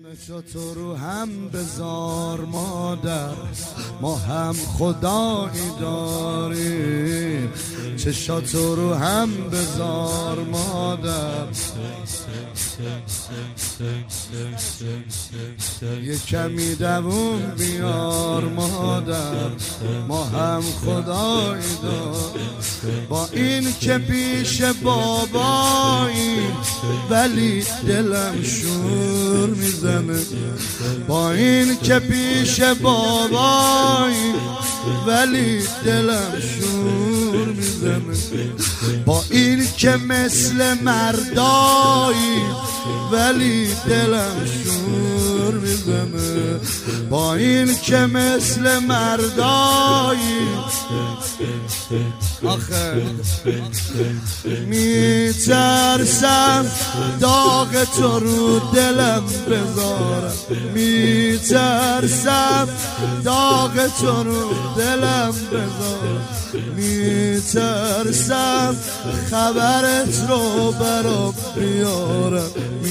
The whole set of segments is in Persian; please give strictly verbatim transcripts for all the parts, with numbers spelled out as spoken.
تو رو هم بذار مادر، ما هم خدایی داریم. چشاتو رو هم بذار مادر، یه کمی دووم بیار مادر، ما هم خدایی داریم. با این که پیش بابایی ولی دلم شور میزنه، با این که پیش بابایی ولی دلم شور میزنه، با این که مثل مردایی ولی دلم شور میزنه، با این که مثل مردایی آخه میترسم داغ تو رو دلم بذارم، میترسم داغ تو رو دلم بذارم، میترسم خبرت رو برام بیارم،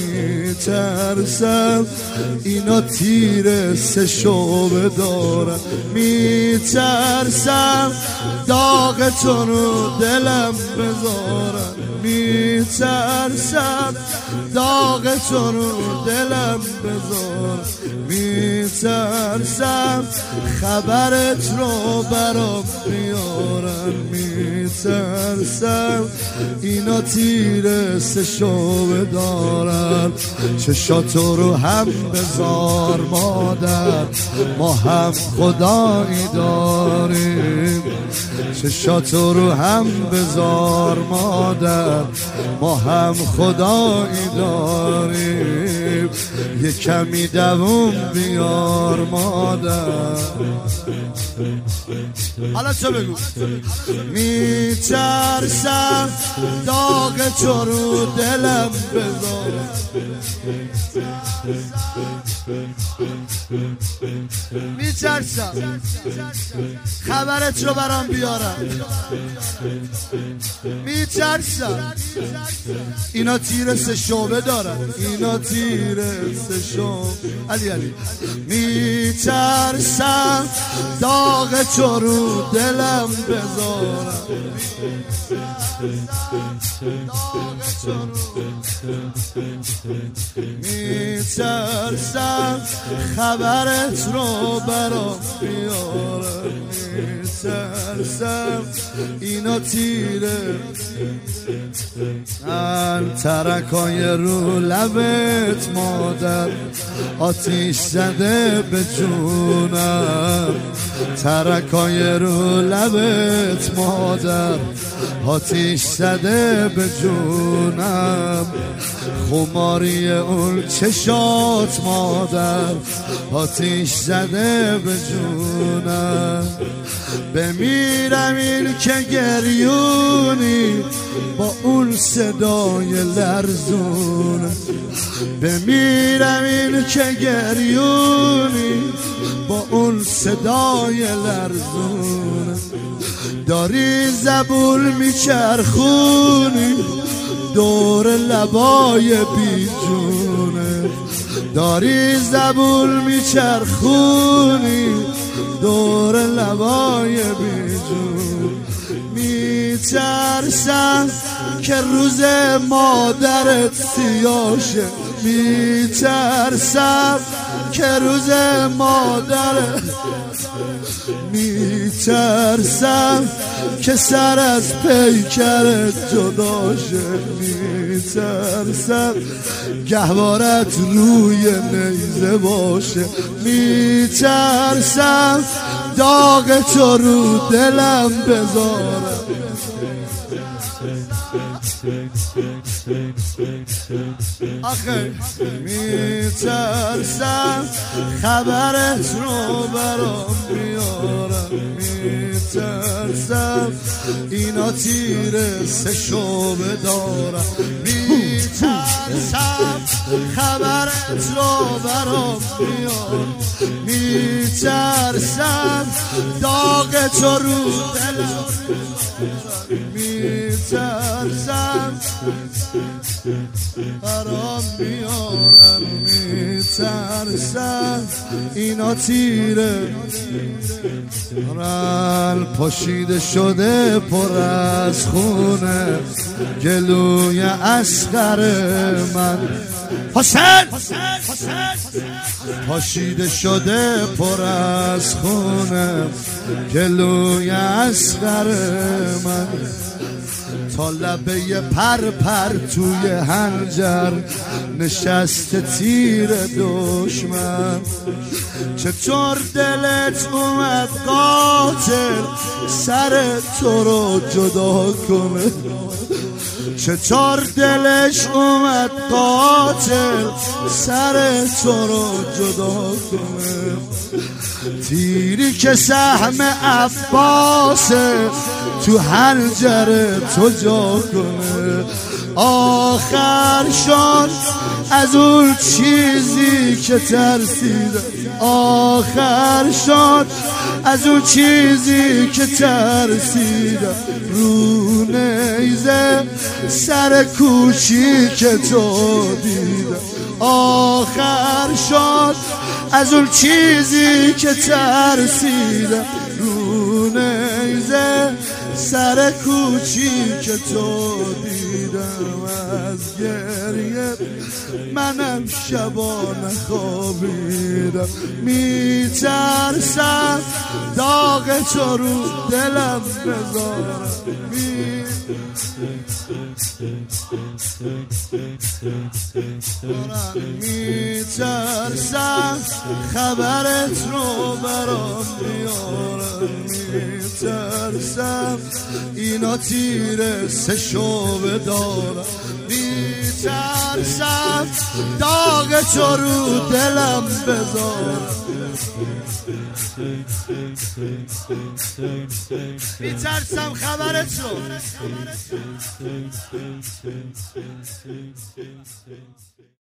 میترسم اینا تیر سه شعبه دارم، میترسم داغ تو رو دلم بذارم، میترسم داغ تو رو دلم بذارم، میترسم خبرت رو برام بیارم، میترسم اینا تیر سه شعبه دارن. چشاتو رو هم بذار مادر، ما هم خدایی داریم. چشاتو رو هم بذار مادر، ما هم خدایی داریم. یه کمی دووم بیار مادر. حالا چه بگو؟ میترسم داغ تو رو دلم بذار، میترسم خبرت رو برام بیارم، میترسم اینا تیر سه شعبه دارن، اینا تیر سه شعبه علی علی. میترسم داغ تو رو دلم بذارم، میترسم خبرت رو برام بیارم، میترسم اینا تیره. من ترکای رو لبت مادر آتیش زده به جونم، ترکای رو لبت مادر آتیش زده به جونم، خماری اون چشات مادر آتیش زده به جونم. بمیرم این که گریونی با اون صدای لرزون، بمیرم این که گریونی با اون صدای لرزون. داری زبون میچرخونی دور لبای بیجونه، داری زبون میچرخونی دور لبای بیجون. میترسم که روز مادرت سیاشه، میترسم که روز مادرت، میترسم که سر از پیکرت جداشه، میترسم گهوارت روی نیزه باشه، میترسم داغ تو رو دلم بذارم. آخه میترسم خبرت رو برام بیارم، میترسم اینا تیر سه شعبه دارم، میترسم خبرت رو برام بیارم، میترسم داغ تو رو دلم، میترسم میترسم برام میارن میترسم اینا تیره رل پاشیده شده پر از خونه گلوی اصغر من حسین پاشیده شده پر از خونه گلوی اصغر من تا لبه پر پر توی هنجر نشسته تیر دشمن چطور دلت اومد قاتل سر تو رو جدا کنه چطور دلش اومد قاتل سر تو رو جدا کنه تیری که سهم عباسه تو هنجر تو جا کنه آخر شد از اون چیزی که ترسیدم آخر شد از اون چیزی که ترسیدم رو نیزه سر کوچی که تو دیدم آخر شد از اون چیزی که ترسیدم رو نیزه سر کوچی که تو دیدم از گریه منم شبا نخوابیدم میترسم داغ تو رو دلم بذارم میترسم خبرت رو برام بیارم میترسم اینا تیره سه شعبه دارم میترسم داغ تو رو دلم بذارم میترسم خبرت رو